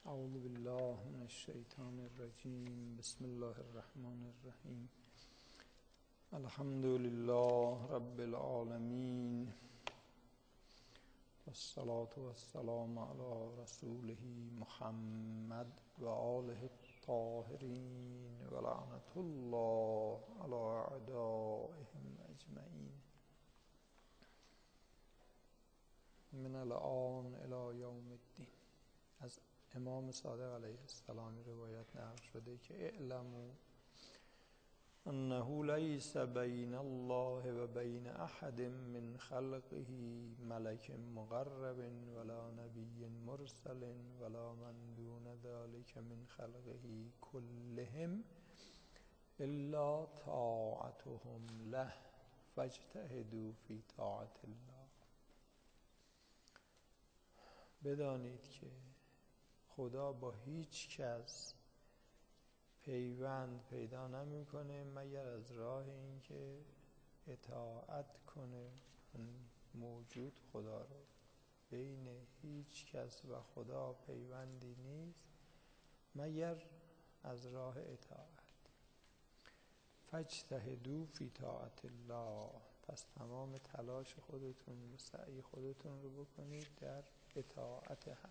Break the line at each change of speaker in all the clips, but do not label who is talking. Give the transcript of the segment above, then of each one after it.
اعوذ بالله من الشیطان الرجیم. بسم الله الرحمن الرحیم. الحمد لله رب العالمین، والصلاة والسلام علی رسوله محمد و آله الطاهرین و لعنة الله علی اعدائهم اجمعین من الآن الی یوم الدین. از امام صادق علیه السلام روایت نقل شده که اعلموا انه لیس بین الله و بین احد من خلقه ملک مقرب ولا نبی مرسل ولا من دون ذلك من خلقه كلهم الا طاعتهم له فاجتهدوا فی طاعت الله. بدانید که خدا با هیچ کس پیوند پیدا نمیکنه مگر از راه این که اطاعت کنه موجود خدا رو. بین هیچ کس و خدا پیوندی نیست مگر از راه اطاعت. فاجتهدوا فی طاعت الله، پس تمام تلاش خودتون و سعی خودتون رو بکنید در اطاعت حق.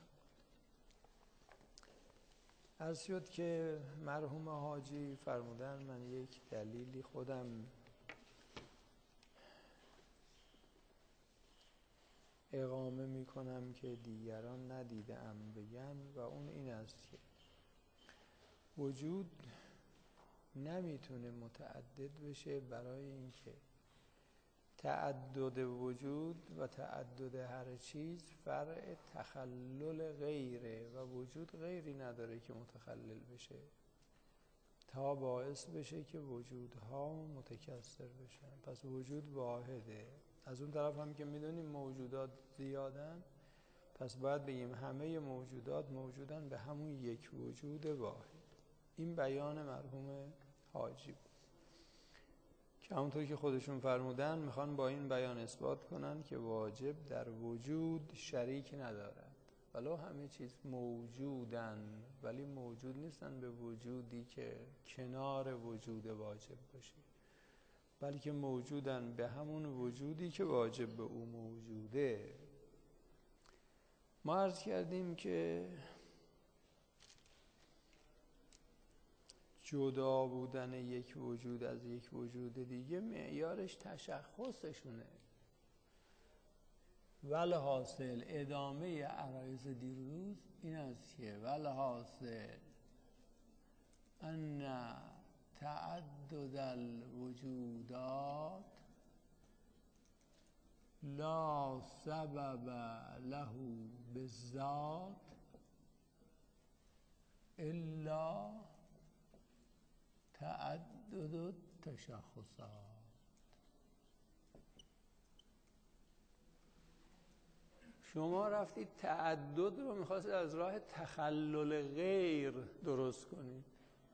عرض شد که مرحوم حاجی فرمودن من یک دلیلی خودم اقامه میکنم که دیگران ندیدم بگن و اون این است که وجود نمیتونه متعدد بشه برای اینکه تعدد وجود و تعدد هر چیز فرع تخلل غیره و وجود غیری نداره که متخلل بشه تا باعث بشه که وجودها متکثر بشن. پس وجود واحده. از اون طرف هم که میدونیم موجودات زیادن، پس باید بگیم همه موجودات موجودن به همون یک وجود واحد. این بیان مرحوم حاجی بود که همونطور که خودشون فرمودن میخوان با این بیان اثبات کنن که واجب در وجود شریک ندارد. ولو همه چیز موجودن ولی موجود نیستن به وجودی که کنار وجود واجب باشه، بلکه موجودن به همون وجودی که واجب به او موجوده. ما عرض کردیم که جدا بودن یک وجود از یک وجود دیگه معیارش تشخصشونه. ولحاصل ادامه عرایض دیروز این است که ولحاصل ان تعدد الوجودات لا سبب له بالذات الا تعدد تشخصات. شما رفتید تعدد رو میخواستید از راه تخلل غیر درست کنید.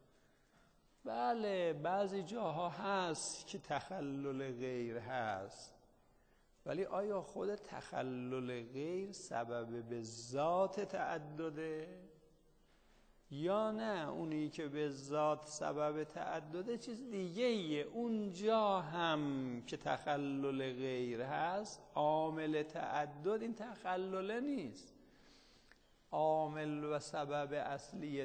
بله بعضی جاها هست که تخلل غیر هست، ولی آیا خود تخلل غیر سبب به ذات تعدده یا نه اونی که به ذات سبب تعدده چیز دیگه ایه؟ اونجا هم که تخلل غیر هست عامل تعدد این تخلل نیست. عامل و سبب اصلی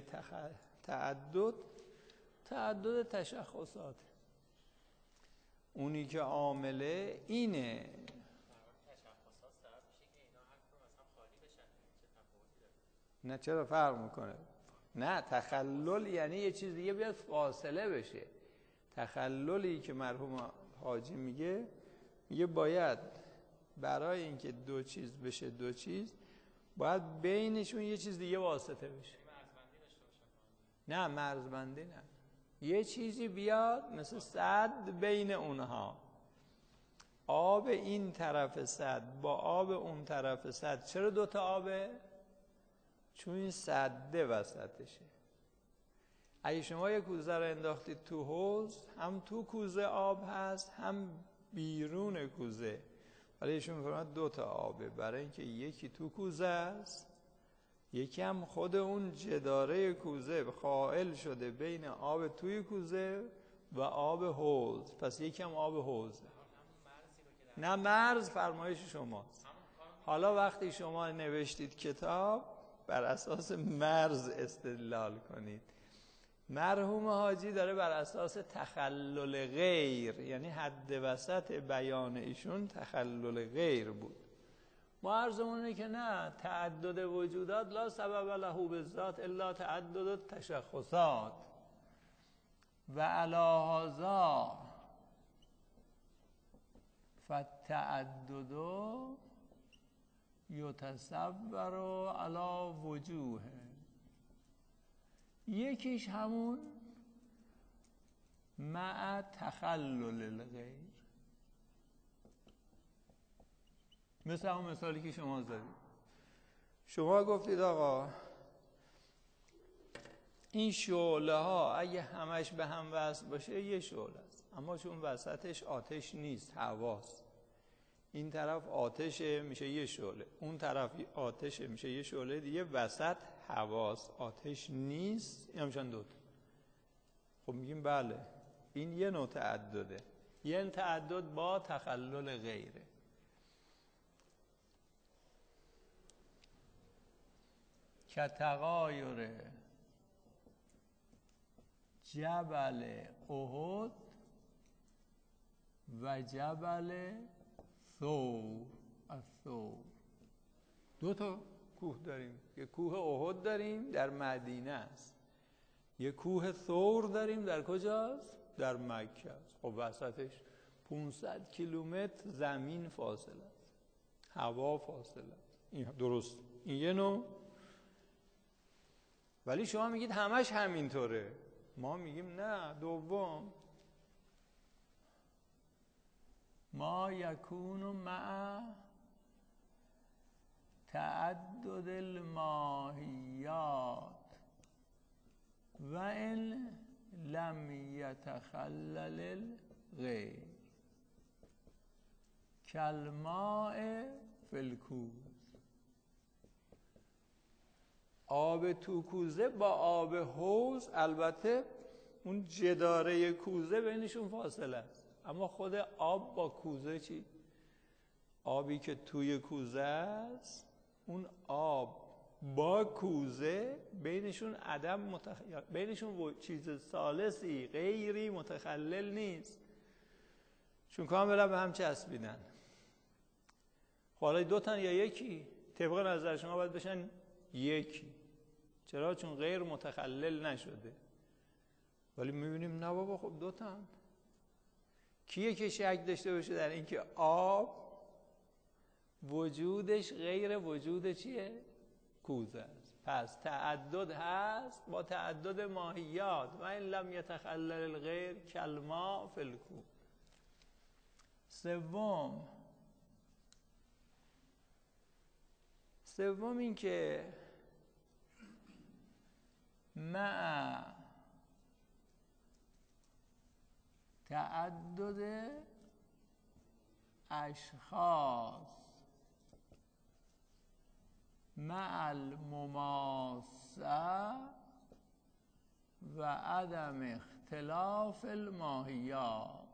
تعدد تشخصات. اونی که عامله اینه.
تشخصات سبب میشه که اینا هر کدوم از هم خالی بشن. چه تفاوتی داره؟
نه چرا فرق میکنه؟ نه تخلل یعنی یه چیز دیگه بیاد فاصله بشه. تخللی که مرحوم حاجی میگه باید برای اینکه دو چیز بشه دو چیز باید بینشون یه چیز دیگه واسطه بشه.
مرزبندی داشته باشن.
نه مرزبندی نه، یه چیزی بیاد مثل سد بین اونها. آب این طرف سد با آب اون طرف سد چرا دوتا آبه؟ چون این سده وسطشه. اگه شما یک کوزه رو انداختید تو حوض، هم تو کوزه آب هست هم بیرون کوزه، ولی ایشون می‌فرماید دو تا آبه، برای اینکه یکی تو کوزه است یکی هم خود اون جداره کوزه قائل شده بین آب توی کوزه و آب حوض، پس یکی هم آب حوضه. نه مرز فرمایش شماست. حالا وقتی شما نوشتید کتاب بر اساس مرز استدلال کنید. مرحوم حاجی داره بر اساس تخلل غیر، یعنی حد وسط بیان ایشون تخلل غیر بود. ما عرضمون اینه که نه، تعدد وجودات لا سبب له بالذات الا تعدد التشخصات و علی هذا فالتعدد یتصور علی وجوه. یکیش همون مع تخلل الغیر، مثل همون مثالی که شما زدید. شما گفتید آقا این شعله ها اگه همش به هم وصل باشه یه شعله است، اما چون وسطش آتش نیست، هواست، این طرف آتشه میشه یه شعله، اون طرف آتشه میشه یه شعله دیگه، وسط هواست، آتش نیست، این همشان دوتا. خب میگیم بله این یه نوع تعدده، یه تعدد با تخلل غیره. که تغایر جبل احد و جبل ثور. الثور دو تا کوه داریم، یه کوه احد داریم در مدینه است، یه کوه ثور داریم در کجاست؟ در مکه است. خب وسطش 500 کیلومتر زمین فاصله است، هوا فاصله است. این درست، این یه نوع. ولی شما میگید همش همینطوره، ما میگیم نه. دوم، ما یکون مع تعدد الماهیات و ان لم یتخلل الغیر کالماء فی الکوز. آب تو کوزه با آب حوض، البته اون جداره کوزه بینشون فاصله است، اما خود آب با کوزه چی؟ آبی که توی کوزه است، اون آب با کوزه بینشون عدم بینشون چیز ثالثی غیری متخلل نیست، چون کاملا به هم چسبیدن. حالا دو تا یا یکی؟ طبق نظر شما باید بشن یکی. چرا؟ چون غیر متخلل نشده. ولی میبینیم نه بابا، خب دو تا. کیه که شک داشته باشه در اینکه آب وجودش غیر وجود چیه؟ کوزه است. پس تعدد هست با تعدد ماهیات و این لم یتخلل الغیر کالماء فی الکوز. سوم این که مع تعدد اشخاص مع المماسه و عدم اختلاف الماهیات.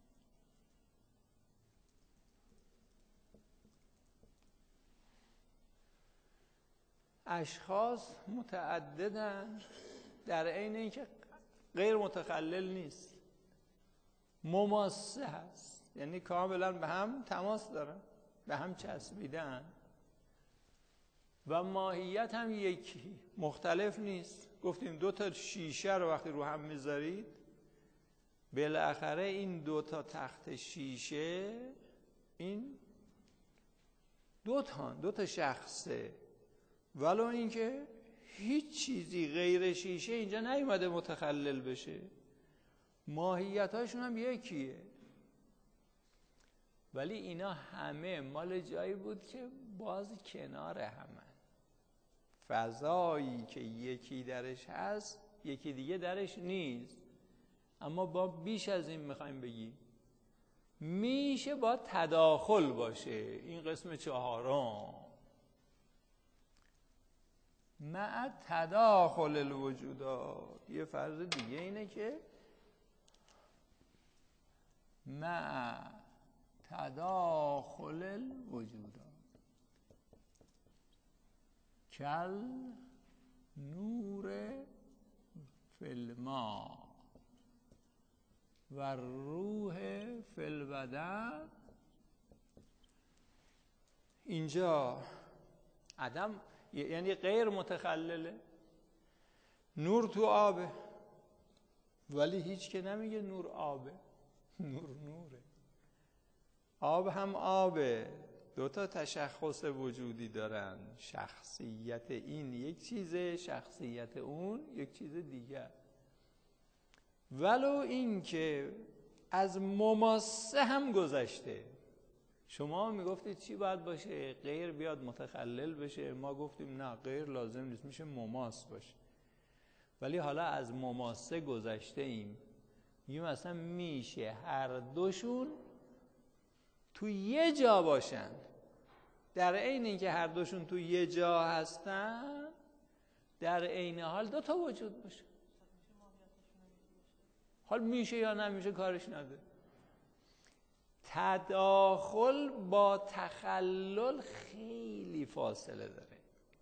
اشخاص متعددن در عین اینکه غیر متخلل نیست، مماسه هست، یعنی کاملا به هم تماس دارن، به هم چسبیدن و ماهیت هم یکی، مختلف نیست. گفتیم دو تا شیشه رو وقتی رو هم میذارید، بالاخره این دو تا تخت شیشه این دو تا شخصه، ولو اینکه هیچ چیزی غیر شیشه اینجا نیومده متخلل بشه، ماهیتاشون هم یکیه. ولی اینا همه مال جایی بود که باز کنار همن، فضایی که یکی درش هست یکی دیگه درش نیست. اما با بیش از این میخوایم بگیم میشه با تداخل باشه. این قسم چهارم. مع تداخل الوجودات. یه فرض دیگه اینه که مع تداخل الوجودات کل نور فی الماء و روح فی البدن. اینجا عدم یعنی غیر متخلله، نور تو آبه ولی هیچ که نمیگه نور آبه، نور نوره. آب هم آبه، دوتا تشخص وجودی دارن، شخصیت این یک چیزه، شخصیت اون یک چیز دیگر. ولو این که از مماسه هم گذشته. شما میگفتید چی باید باشه؟ غیر بیاد متخلل بشه، ما گفتیم نه غیر لازم نیست، میشه مماس باشه. ولی حالا از مماسه گذشته ایم، میگیم اصلا میشه هر دوشون تو یه جا باشن، در عین اینکه هر دوشون تو یه جا هستن در عین حال دو تا وجود باشه. حال میشه یا نمیشه کارش نداره. تداخل با تخلل خیلی فاصله داره.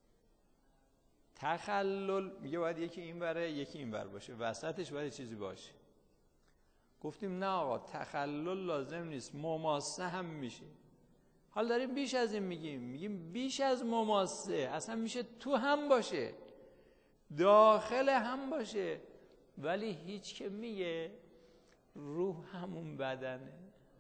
تخلل میگه باید یکی این بره یکی این بر باشه، وسطش باید چیزی باشه. گفتیم نه آقا تخلل لازم نیست، مماسه هم میشه. حال داریم بیش از این میگیم بیش از مماسه اصلا میشه تو هم باشه، داخل هم باشه. ولی هیچ که میگه روح همون بدنه،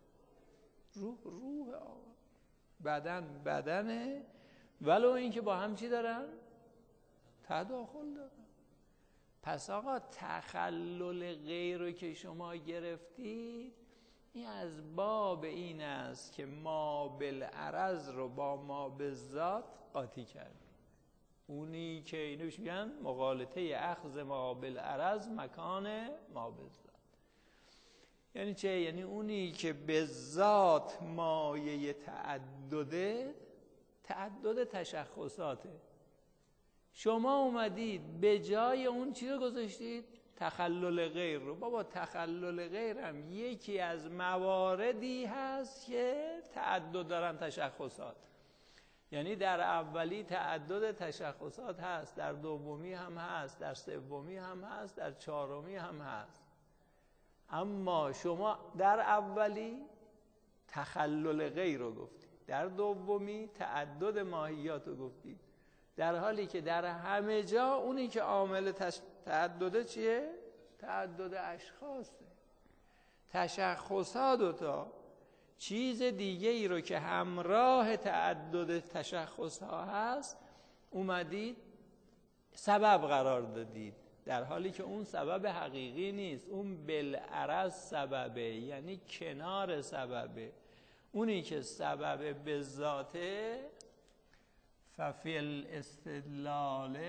روح آقا، بدن بدنه، ولو این که با هم چی دارن؟ تداخل دارن. پس آقا تخلل غیر رو که شما گرفتید این از باب این است که ما بالعرض رو با ما بالذات قاطی کردیم. اونی که اینو بهش میگن مغالطه اخذ ما بالعرض مکان ما بالذات. یعنی چه؟ یعنی اونی که به ذات مایه تعدد تشخصاته، شما اومدید به جای اون چی رو گذاشتید؟ تخلل غیر رو. بابا تخلل غیر هم یکی از مواردی هست که تعدد دارن تشخصات. یعنی در اولی تعدد تشخصات هست، در دومی هم هست، در سومی هم هست، در چهارمی هم هست. اما شما در اولی تخلل غیر رو گفتید، در دومی تعدد ماهیات رو گفتید، در حالی که در همه جا اونی که عامل تعدد چیه؟ تعدد اشخاصه. تشخصات دوتا چیز دیگه ای رو که همراه تعدد تشخص ها هست اومدید سبب قرار دادید، در حالی که اون سبب حقیقی نیست، اون بالعرض سببه، یعنی کنار سببه. اونی که سبب به ذاته ففی الاستدلال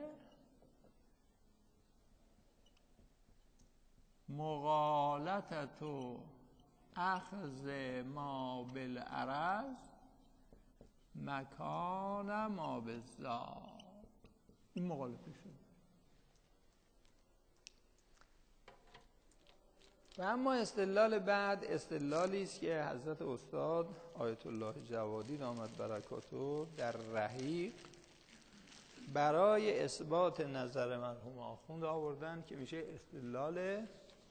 مغالطت و اخذ ما بالعرض مکان ما بالذات. این مغالطه شد. و اما استدلال بعد استدلالی است که حضرت استاد آیت الله جوادی دامت برکاته در رحیق برای اثبات نظر مرحوم آخوند آوردن که میشه استدلال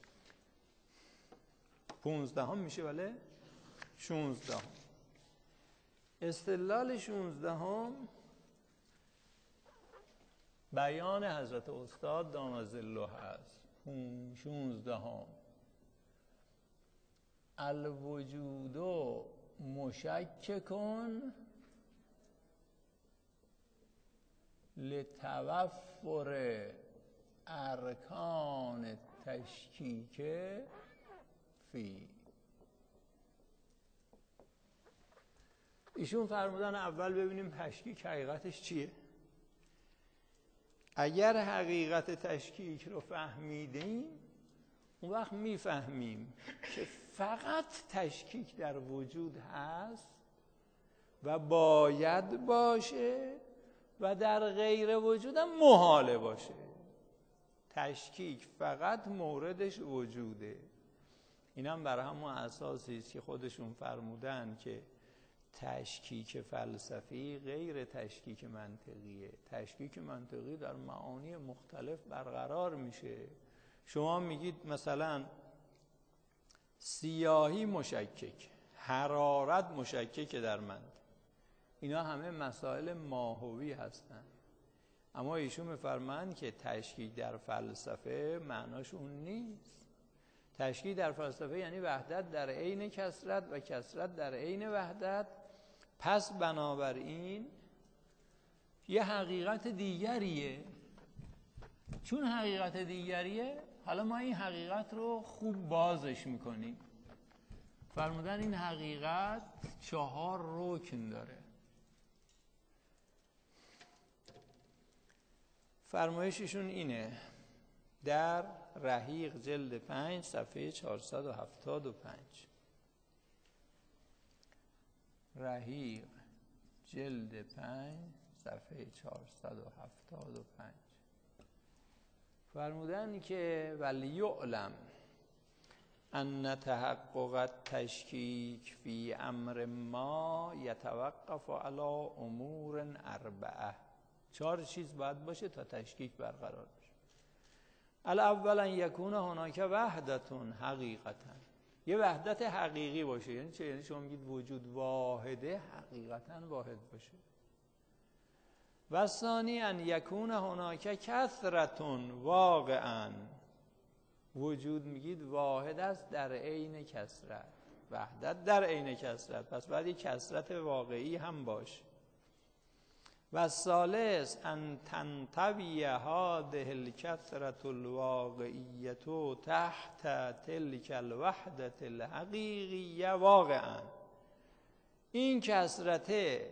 15 میشه، بله 16. استدلال 16 بیان حضرت استاد دامت ظله هست. 16 الوجود مشککن لتوفر ارکان تشکیک فی. ایشون فرمودن اول ببینیم تشکیک حقیقتش چیه. اگر حقیقت تشکیک رو فهمیدیم اون وقت میفهمیم که فقط تشکیک در وجود هست و باید باشه و در غیر وجود هم محاله باشه. تشکیک فقط موردش وجوده. این هم بر همون اساسی است که خودشون فرمودن که تشکیک فلسفی غیر تشکیک منطقیه. تشکیک منطقی در معانی مختلف برقرار میشه. شما میگید مثلا سیاهی مشکک، حرارت مشکک در منطق، اینا همه مسائل ماهوی هستن. اما ایشون میفرمایند که تشکیک در فلسفه معناش اون نیست. تشکیک در فلسفه یعنی وحدت در عین کثرت و کثرت در عین وحدت. پس بنابراین یه حقیقت دیگریه. چون حقیقت دیگریه، حالا ما این حقیقت رو خوب بازش میکنیم. فرمودن این حقیقت 4 رکن داره. فرمایششون اینه در رحیق جلد 5 صفحه 475. رحیق جلد 5 صفحه 475 فرمودن که ولیعلم ان تحقق التشکیک فی امر ما یتوقف علی امور 4. 4 چیز باید باشه تا تشکیک برقرار بشه. الاول ان یکون هناک وحدت حقیقتا، یه وحدت حقیقی باشه. یعنی چه؟ یعنی شما میگید وجود واحده، حقیقتا واحد باشه. و ثانی ان یکون هناک کثرت واقعا، وجود میگید واحد است در عین کثرت، وحدت در عین کثرت، پس باید یک کثرت واقعی هم باشه. و ثالث ان تنطوی هذه الکثرة الواقعیة تحت تلک الوحدة الحقیقیة واقعا، این کثرت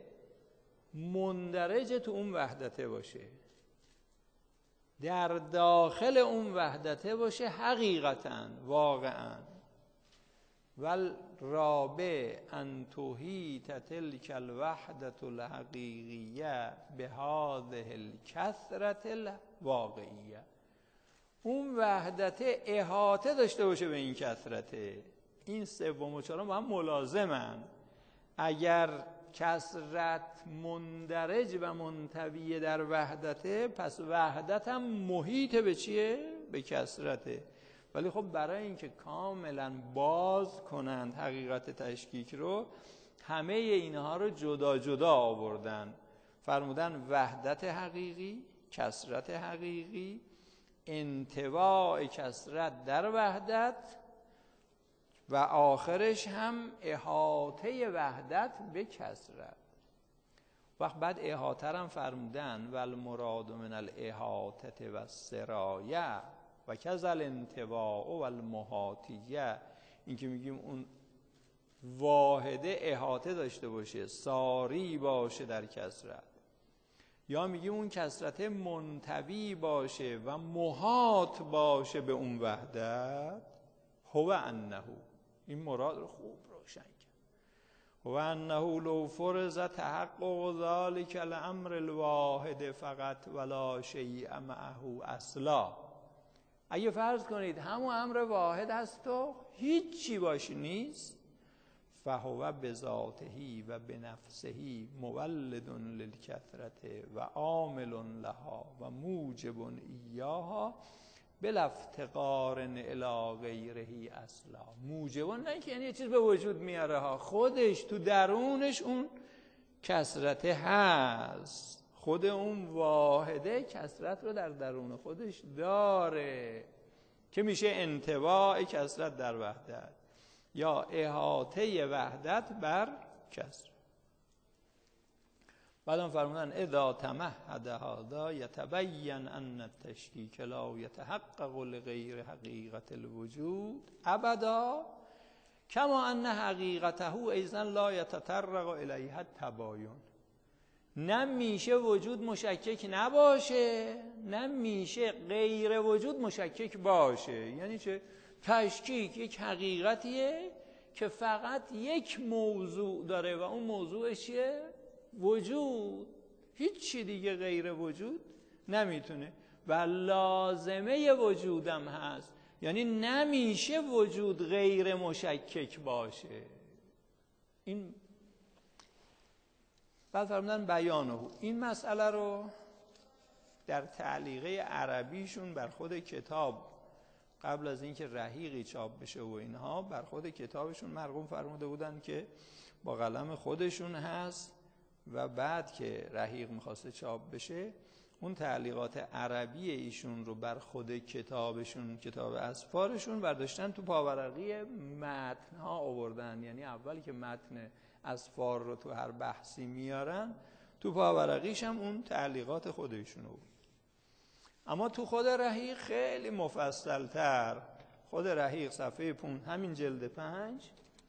مندرج تو اون وحدته باشه، در داخل اون وحدته باشه حقیقتا واقعا. والرابع ان تحیط تلک الوحدة الحقیقیة بهذه الکثرة الواقعیة، اون وحدته احاطه داشته باشه به این کثرته. این سوم و چهارم با هم ملازمن. اگر کثرت مندرج و منطوی در وحدته، پس وحدت هم محیط به چیه؟ به کثرته. ولی خب برای اینکه کاملا باز کنند حقیقت تشکیک رو، همه اینها رو جدا جدا آوردن. فرمودن وحدت حقیقی، کثرت حقیقی، انطواء کثرت در وحدت، و آخرش هم احاطه وحدت به کثرت. وقت بعد احاطه هم فرمودن والمراد من الاحاطه و السرایه و کذل انطواء و المحاطیه. این که میگیم اون واحده احاطه داشته باشه، ساری باشه در کثرت، یا میگیم اون کثرت منطوی باشه و محاط باشه به اون وحدت. هو انه، این مراد رو خوب روشن کرد. هو انه لو فرض تحقق ذلك الامر الواحد فقط ولا شیء معه اصلا، اگه فرض کنید همون امر واحد هست و هیچی باش نیست، فهو بذاته و بنفسه مولد للکثرة و عامل لها و موجب ایاها بلا افتقار الی غیره اصلا. موجب نه که یعنی یه چیز به وجود میاره ها، خودش تو درونش اون کثرت هست، خود اون واحده کثرت رو در درون خودش داره که میشه انطواء کثرت در وحدت یا احاطه وحدت بر کثرت. بعدم فرمودن اذا تمهد هذا یتبین ان التشکیک لا یتحقق لغیر حقیقت الوجود ابدا کما ان حقیقته ایضا لا یتطرق الیها التباین. نه میشه وجود مشکک نباشه، نه میشه غیر وجود مشکک باشه. یعنی چه؟ تشکیک یک حقیقتیه که فقط یک موضوع داره و اون موضوعش چیه؟ وجود. هیچی دیگه غیر وجود نمیتونه و لازمه وجودم هست، یعنی نمیشه وجود غیر مشکک باشه. این بعد فرمودن بیانه، این مسئله رو در تعلیقه عربیشون بر خود کتاب قبل از اینکه رحیقی چاپ بشه و اینها بر خود کتابشون مرقوم فرموده بودن که با قلم خودشون هست و بعد که رحیق میخواسته چاپ بشه اون تعلیقات عربی ایشون رو بر خود کتابشون، کتاب اسفارشون برداشتن تو پاورقی متنها آوردن. یعنی اولی که متن اسفار رو تو هر بحثی میارن تو پاورقیش هم اون تعلیقات خودشون رو. اما تو خود رحیق خیلی مفصل‌تر، خود رحیق صفحه همین جلد 5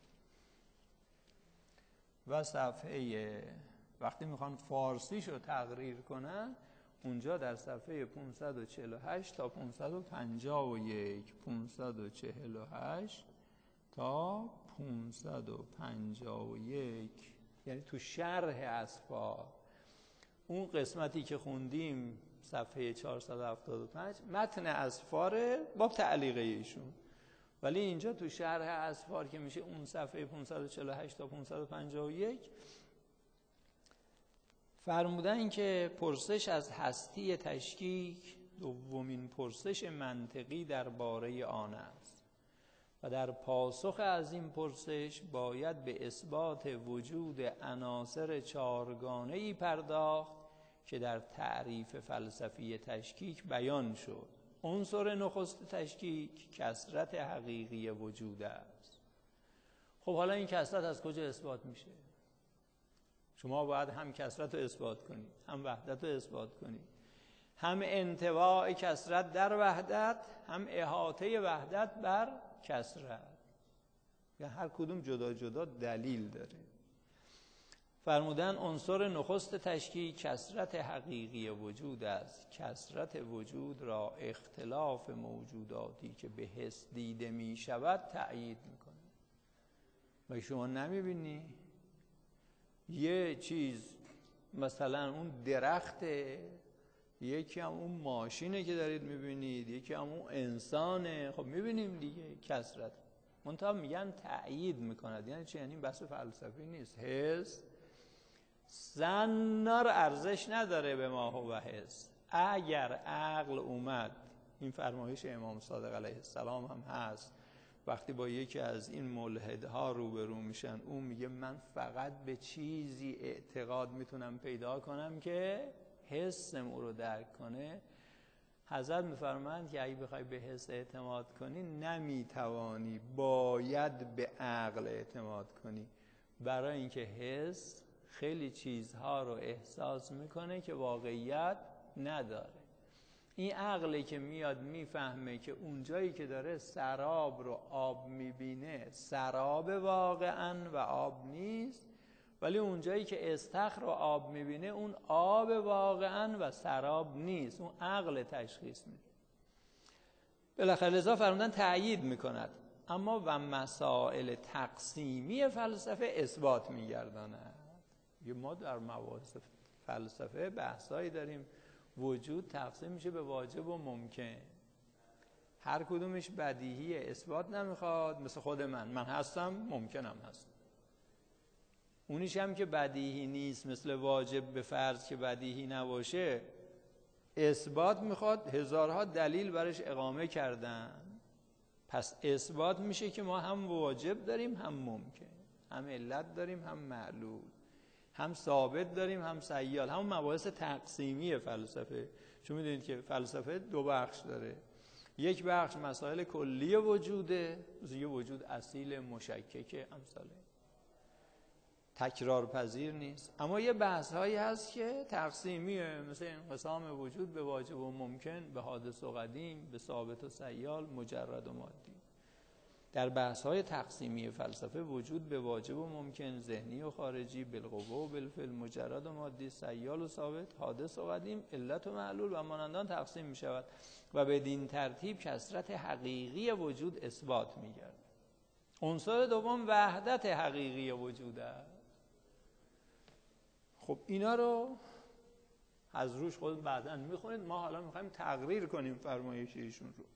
و صفحه وقتی میخوان فارسیشو تقریر کنن اونجا در صفحه 548 تا 551 548 تا 551 یعنی تو شرح اسفار اون قسمتی که خوندیم صفحه 475 متن اسفار با تعلیقه ایشون، ولی اینجا تو شرح اسفار که میشه اون صفحه 548 تا 551 فرمودن که پرسش از هستی تشکیک دومین پرسش منطقی درباره آن است و در پاسخ از این پرسش باید به اثبات وجود عناصر چهارگانه‌ای پرداخت که در تعریف فلسفی تشکیک بیان شد. عنصر نخست تشکیک کثرت حقیقی وجود است. خب حالا این کثرت از کجا اثبات میشه؟ شما باید هم کثرت رو اثبات کنید، هم وحدت رو اثبات کنید، هم انطباع کثرت در وحدت، هم احاطه وحدت بر کثرت. یا هر کدوم جدا جدا دلیل داره. فرمودن عنصر نخست تشکیک کثرت حقیقی وجود است. کثرت وجود را اختلاف موجوداتی که به حس دیده می شود تأیید میکنه. و شما نمیبینی؟ یه چیز مثلا اون درخته، یکی هم اون ماشینه که دارید میبینید، یکی هم اون انسانه. خب میبینیم دیگه کثرت. منتها میگن تأیید میکند. یعنی چی؟ یعنی بحث فلسفی نیست. حس زنار ارزش نداره به ما هو حس. اگر عقل اومد، این فرمایش امام صادق علیه السلام هم هست، وقتی با یکی از این ملحدها روبرو میشن اون میگه من فقط به چیزی اعتقاد میتونم پیدا کنم که حسم او رو درک کنه. حضرت میفرمایند که اگه بخوای به حس اعتماد کنی نمیتوانی، باید به عقل اعتماد کنی، برای اینکه حس خیلی چیزها رو احساس میکنه که واقعیت نداره. این عقلی که میاد میفهمه که اونجایی که داره سراب رو آب میبینه سراب واقعا و آب نیست، ولی اونجایی که استخر رو آب میبینه اون آب واقعا و سراب نیست. اون عقل تشخیص میده. بالاخره لذا فرمودن تأیید میکند. اما و مسائل تقسیمی فلسفه اثبات میگرداند. ما در مباحث فلسفه بحثایی داریم، وجود تقسیم میشه به واجب و ممکن. هر کدومش بدیهیه، اثبات نمیخواد. مثل خود من هستم، ممکنم هست. اونیش هم که بدیهی نیست، مثل واجب به فرض که بدیهی نباشه، اثبات میخواد. هزارها دلیل برش اقامه کردن. پس اثبات میشه که ما هم واجب داریم، هم ممکن، هم علت داریم، هم معلول، هم ثابت داریم، هم سیال. همون مباحث تقسیمی فلسفه. چون میدونید که فلسفه دو بخش داره. یک بخش مسائل کلی وجوده، مثل یه وجود اصیل مشکک امثاله، تکرار پذیر نیست. اما یه بحث هایی هست که تقسیمیه، مثل انقسام وجود به واجب و ممکن، به حادث و قدیم، به ثابت و سیال، مجرد و مادی. در بحث های تقسیمی فلسفه وجود به واجب و ممکن، ذهنی و خارجی، بالقوه و بالفعل، مجرد و مادی، سیال و ثابت، حادث و قدیم، علت و معلول و مانندان تقسیم می شود و بدین ترتیب کثرت حقیقی وجود اثبات می گردد. عنصر دوم وحدت حقیقی وجود است. خب اینا رو از روش خود بعداً میخونید. ما حالا میخوایم تقریر کنیم فرمایش ایشون رو.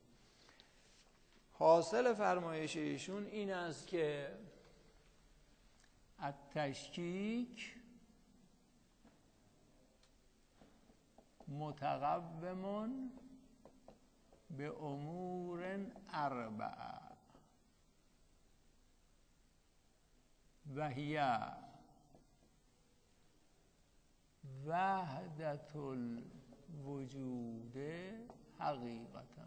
حاصل فرمایش ایشون این است که التشکیک متقوم به امور اربعه و هی وحدت الوجود حقیقتا،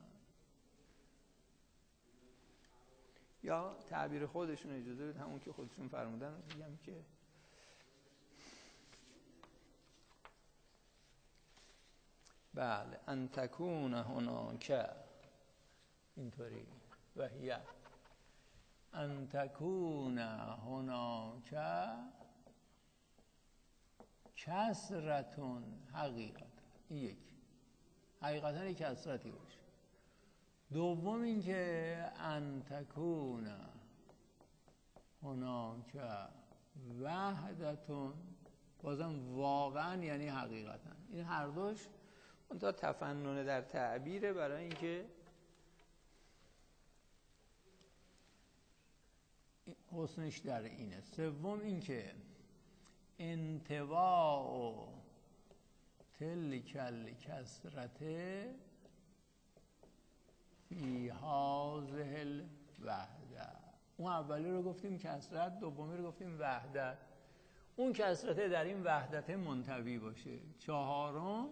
یا تعبیر خودشون اجازه بدید همون که خودشون فرمودن بگم که بله ان تکون هناک، اینطوری و هی ان تکون هناک کثرتون حقیقتا، این یک حقیقتا یک کثرتی باشه. دوم این که ان تکون هناک وحدتون، بازم واقعا یعنی حقیقتا. این هر دوش اون تا تفنن در تعبیره برای اینکه حسنش در اینه. سوم این که انطباع تلک الکثرت فی هذه الوحده. اون اولی رو گفتیم کثرت، دومی رو گفتیم وحدت. اون کثرت در این وحدت منطوی باشه. چهارم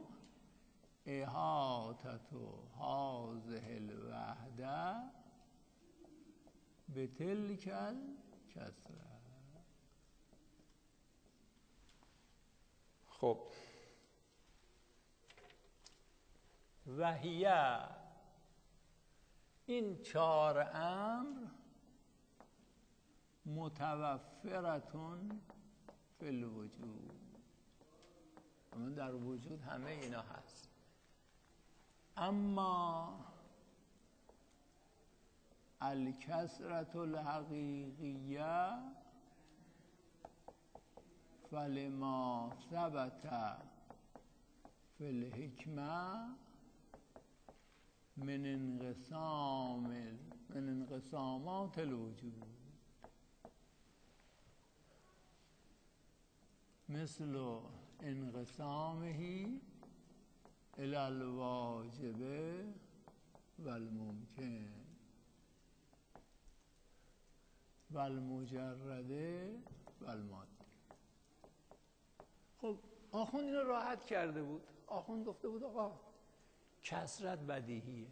احاطت هذه الوحده به تلک الکثرت. خب وحیه، این چهار امر متوفرتون فی الوجود، اما در وجود همه اینا هست. اما الکثرت الحقیقیه فلما ثبت فی الحکمه من انقسامات الوجود، مثل انقسامه الی الواجب و الممکن و المجرد و المادی. خب آخوند اینو راحت کرده بود. آخوند گفته بود آقا کثرت بدیهیه،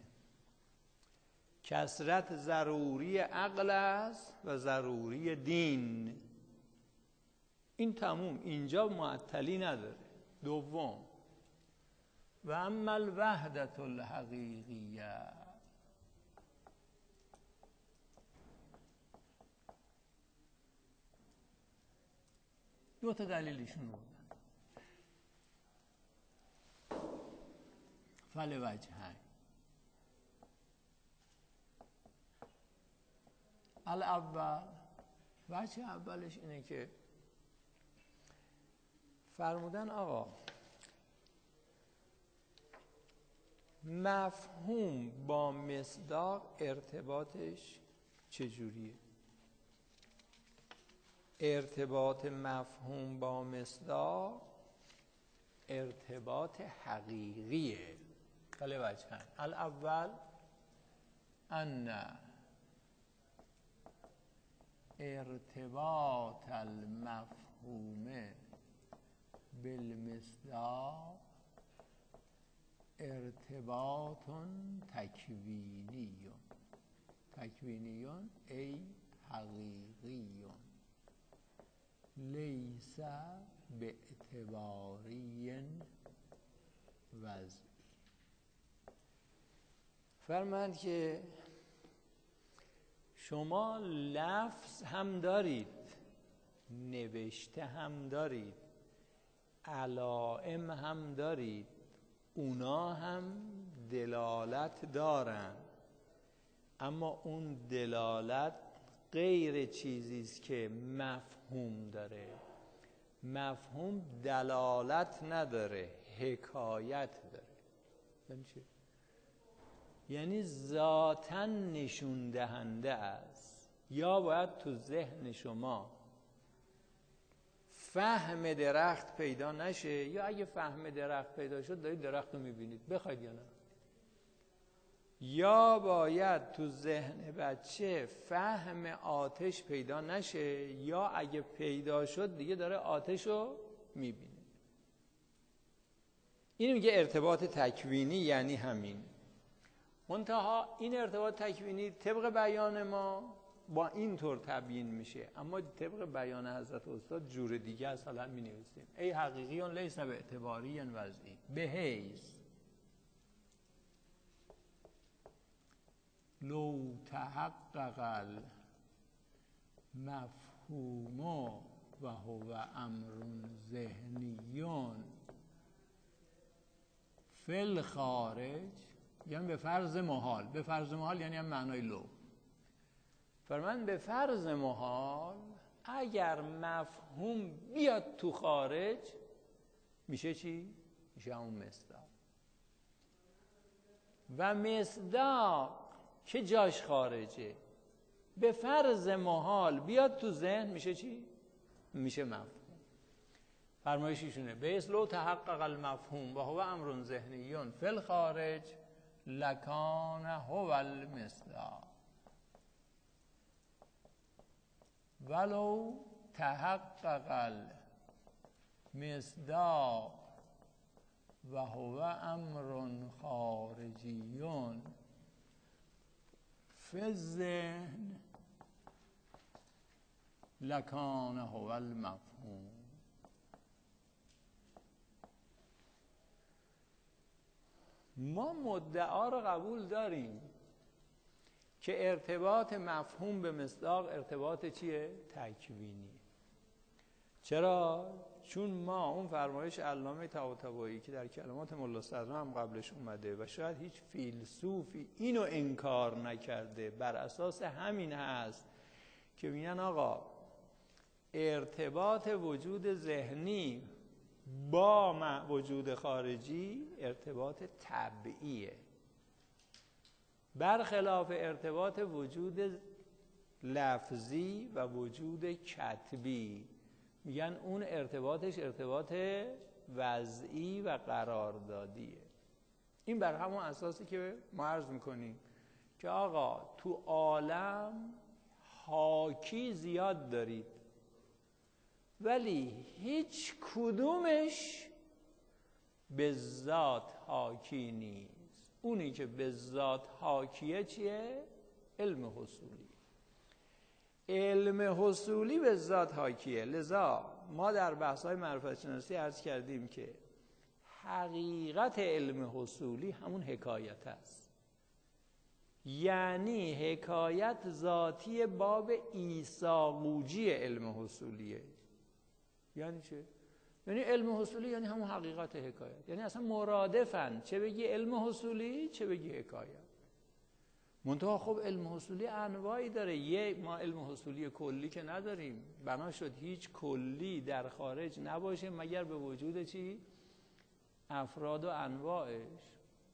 کثرت ضروری عقل است و ضروری دین. این تموم، اینجا معطلی نداره. دوم و اما الوحدت الحقیقیه، دو تا دلیلشون بودن. فلوجهین، الاول، وجه اولش اینه که فرمودن آقا مفهوم با مصداق ارتباطش چجوریه؟ ارتباط مفهوم با مصداق ارتباط حقیقیه. ولی وجهن، الاول ان ارتباط المفهوم بالمصداق ارتباط تکوینی، تکوینی ای حقیقی، لیس به اعتباری وضعی. فرمایند که شما لفظ هم دارید، نوشته هم دارید، علائم هم دارید، اونا هم دلالت دارن، اما اون دلالت غیر چیزیست که مفهوم داره. مفهوم دلالت نداره، حکایت داره. یعنی چی؟ یعنی ذاتاً نشون دهنده است. یا باید تو ذهن شما فهم درخت پیدا نشه، یا اگه فهم درخت پیدا شد دارید درخت رو میبینید بخواید یا نه. یا باید تو ذهن بچه فهم آتش پیدا نشه، یا اگه پیدا شد دیگه داره آتش رو میبینه. این میگه ارتباط تکوینی، یعنی همین. منتها این ارتباط تکوینی طبق بیان ما با این طور تبیین میشه، اما طبق بیان حضرت استاد جور دیگه است. حالا می نویسیم ای حقیقیون لیس به اعتباری وضعی بهیز لو تحقق المفهوم و هو امر ذهنیون فی الخارج، یعنی به فرض محال. به فرض محال یعنی هم معنای لو. فرمان به فرض محال اگر مفهوم بیاد تو خارج میشه چی؟ میشه همون مصداق. و مصداق که جاش خارجه به فرض محال بیاد تو ذهن میشه چی؟ میشه مفهوم. فرمایشیشونه به لو تحقق المفهوم و هو امر ذهنیون فی الخارج لکان هو المصداق ولو تحقق المصداق و هو امر خارجیون فی الذهن لکان هو المفهوم. ما مدعا رو قبول داریم که ارتباط مفهوم به مصداق ارتباط چیه؟ تکوینی. چرا؟ چون ما اون فرمایش علامه طباطبایی که در کلمات ملا صدرا هم قبلش اومده و شاید هیچ فیلسوفی اینو انکار نکرده، بر اساس همین هست که میگن آقا ارتباط وجود ذهنی با وجود خارجی ارتباط طبعیه، برخلاف ارتباط وجود لفظی و وجود کتبی. میگن اون ارتباطش ارتباط وضعی و قراردادیه. این بر همون اساسی که ما عرض میکنیم که آقا تو عالم حاکی زیاد دارید ولی هیچ کدومش به ذات حاکی نیست. اونی که به ذات حاکیه چیه؟ علم حصولی. علم حصولی به ذات حاکیه. لذا ما در بحث‌های معرفت شناسی عرض کردیم که حقیقت علم حصولی همون حکایت است. یعنی حکایت ذاتی باب ایساقوجی علم حصولیه. یعنی چه؟ یعنی علم حصولی یعنی همون حقیقت حکایت، یعنی اصلا مرادفن، چه بگی علم حصولی چه بگی حکایت. منتها خب علم حصولی انواعی داره. ما علم حصولی کلی که نداریم، بنا شد هیچ کلی در خارج نباشه مگر به وجود چی؟ افراد و انواعش.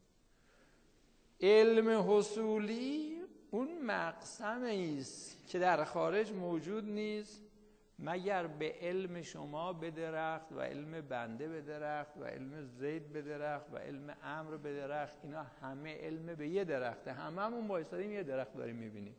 علم حصولی اون مقسمی است که در خارج موجود نیست مگر به علم شما به درخت و علم بنده به درخت و علم زید به درخت و علم امر به درخت. اینا همه علم به یه درخته، هممون بایستادیم یه درخت داریم میبینیم.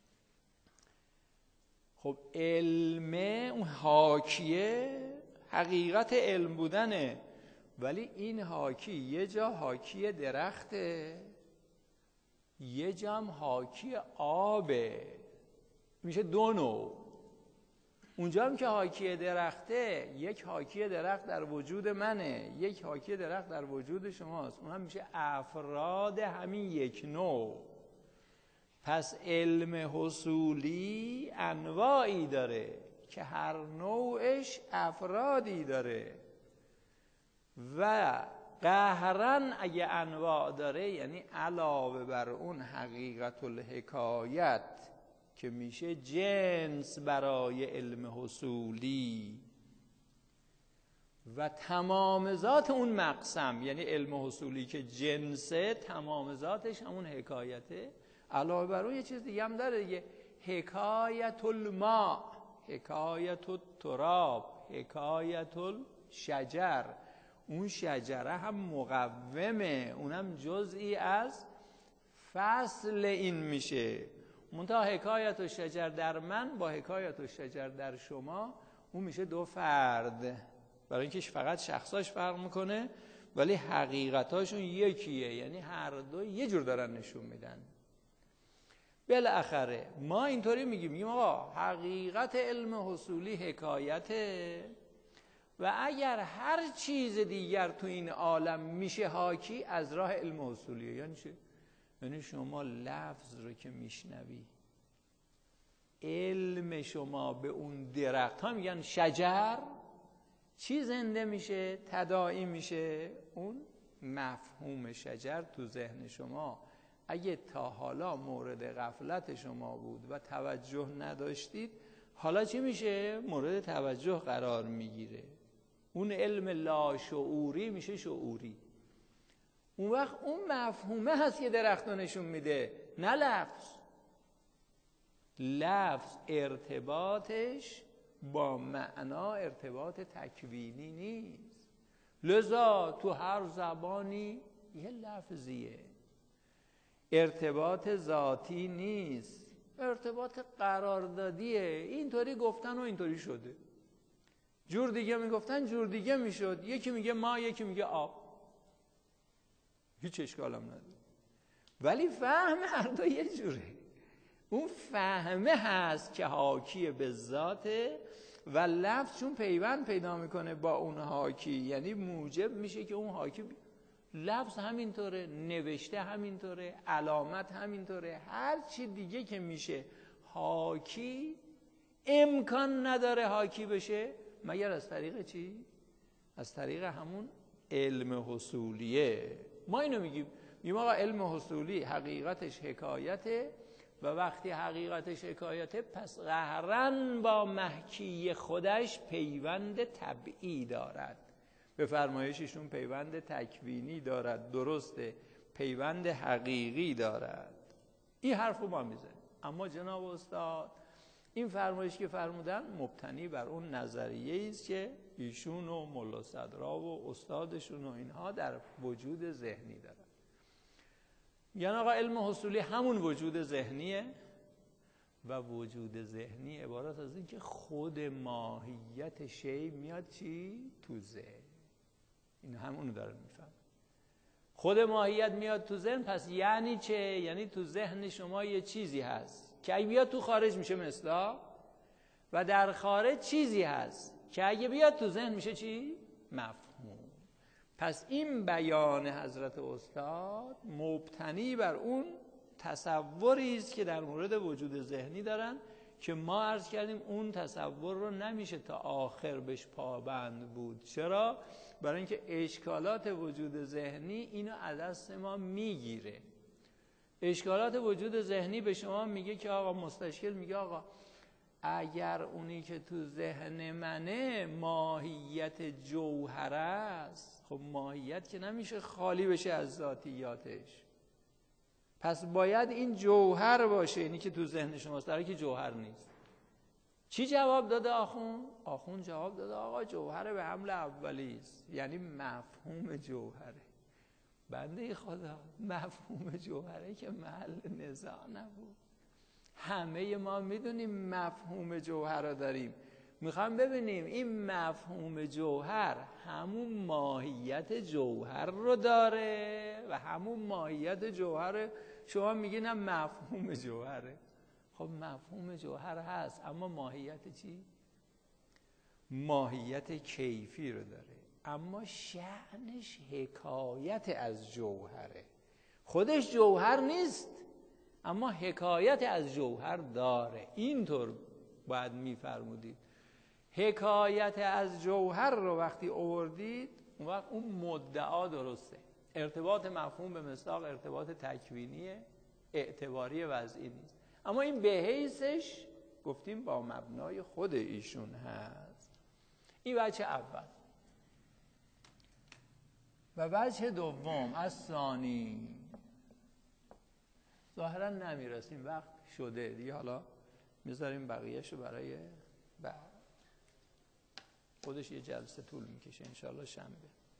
خب علم اون حاکیه، حقیقت علم بودنه، ولی این حاکی یه جا حاکی درخته یه جا هم حاکی آبه، میشه دو نوع. اونجا هم که حاکی درخته، یک حاکی درخت در وجود منه، یک حاکی درخت در وجود شماست، اون هم میشه افراد همین یک نوع. پس علم حصولی انواعی داره که هر نوعش افرادی داره و قهرن اگه انواع داره یعنی علاوه بر اون حقیقت الحکایت که میشه جنس برای علم حصولی، و تمام ذات اون مقسم، یعنی علم حصولی که جنسه، تمام ذاتش همون حکایته. علاوه بر اون یه چیز دیگه هم داره دیگه، حکایت الماء، حکایت التراب، حکایت الشجر. اون شجره هم مقومه، اونم جزئی از فصل این میشه. منتها حکایت الشجر در من با حکایت الشجر در شما اون میشه دو فرد، برای اینکه فقط شخصاش فرق میکنه ولی حقیقتاشون یکیه، یعنی هر دو یه جور دارن نشون میدن. بالاخره ما اینطوری میگیم آقا حقیقت علم حصولی حکایته و اگر هر چیز دیگر تو این عالم میشه حاکی از راه علم حصولیه. یعنی چه؟ یعنی شما لفظ رو که میشنوی، علم شما به اون درخت ها میگن شجر، چی زنده میشه؟ تداعی میشه. اون مفهوم شجر تو ذهن شما اگه تا حالا مورد غفلت شما بود و توجه نداشتید، حالا چی میشه؟ مورد توجه قرار میگیره. اون علم لاشعوری میشه شعوری. اون وقت اون مفهومه هست که درخت رو نشون میده، نه لفظ. لفظ ارتباطش با معنا ارتباط تکوینی نیست، لذا تو هر زبانی یه لفظیه. ارتباط ذاتی نیست، ارتباط قراردادیه. اینطوری گفتن و اینطوری شده، جور دیگه میگفتن جور دیگه میشد. یکی میگه ما، یکی میگه آب، هیچ اشکالم نداره، ولی فهم هر دو یه جوره. اون فهمه هست که حاکی به ذاته و لفظ چون پیوند پیدا میکنه با اون حاکی، یعنی موجب میشه که اون حاکی. لفظ همینطوره، نوشته همینطوره، علامت همینطوره، هر چی دیگه که میشه حاکی امکان نداره حاکی بشه مگر از طریق چی؟ از طریق همون علم حصولیه. ما اینو میگیم آقا علم حصولی حقیقتش حکایته و وقتی حقیقتش حکایته پس قهراً با محکی خودش پیوند طبعی دارد. به فرمایششون پیوند تکوینی دارد، درسته، پیوند حقیقی دارد. این حرف رو ما میزنیم. اما جناب استاد این فرمایش که فرمودن مبتنی بر اون نظریه است که ایشون و ملا صدرا و استادشون و اینها در وجود ذهنی دارن. یعنی آقا علم حصولی همون وجود ذهنیه و وجود ذهنی عبارت از این که خود ماهیت شی میاد چی؟ تو ذهن. این همونو داره میفهم. خود ماهیت میاد تو ذهن، پس یعنی چه؟ یعنی تو ذهن شما یه چیزی هست که اگه بیاد تو خارج میشه مصداق، و در خارج چیزی هست که اگه بیاد تو ذهن میشه چی؟ مفهوم. پس این بیان حضرت استاد مبتنی بر اون تصوری است که در مورد وجود ذهنی دارن که ما عرض کردیم اون تصور رو نمیشه تا آخر بهش پابند بود. چرا؟ برای اینکه اشکالات وجود ذهنی اینو از دست ما میگیره. اشکالات وجود ذهنی به شما میگه که آقا مستشکل میگه آقا اگر اونی که تو ذهن منه ماهیت جوهر است، خب ماهیت که نمیشه خالی بشه از ذاتیاتش، پس باید این جوهر باشه، اینی که تو ذهن شماست، در حالی که جوهر نیست. چی جواب داده آخوند؟ آخوند جواب داده آقا جوهر به حمل اولی است، یعنی مفهوم جوهره. بنده خدا مفهوم جوهره که محل نزاع نبود. همه ما میدونیم مفهوم جوهر رو داریم. میخوام ببینیم این مفهوم جوهر همون ماهیت جوهر رو داره و همون ماهیت جوهر شما میگین هم مفهوم جوهره. خب مفهوم جوهر هست، اما ماهیت چی؟ ماهیت کیفی رو داره، اما شأنش حکایت از جوهره. خودش جوهر نیست اما حکایت از جوهر داره. اینطور باید میفرمودید. حکایت از جوهر رو وقتی آوردید اون وقت اون مدعا درسته. ارتباط مفهوم به مصداق ارتباط تکوینیه، اعتباری وضعی نیست. اما این به حیثش گفتیم با مبنای خود ایشون هست. این بچه اول. و وجه دوم از ثانی، ظاهرا نمیرسیم، وقت شده دیگه، حالا میذاریم بقیهشو برای بعد، خودش یه جلسه طول میکشه انشاءالله شنبه.